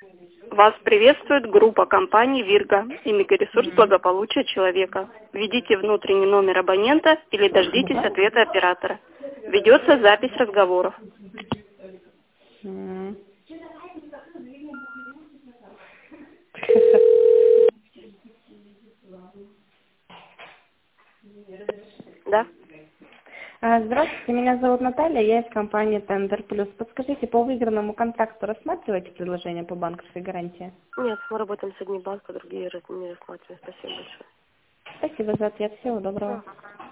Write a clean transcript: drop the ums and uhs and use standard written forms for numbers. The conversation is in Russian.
Вас приветствует группа компаний «Вирго» и мегаресурс благополучия человека. Введите внутренний номер абонента или дождитесь Да. ответа оператора. Ведется запись разговоров. М. Да? Здравствуйте, меня зовут Наталья, я из компании Tender Plus. Подскажите, по выигранному контракту рассматриваете предложение по банковской гарантии? Нет, мы работаем с одним банком, другие не рассматриваем. Спасибо большое. Спасибо за ответ, всего доброго.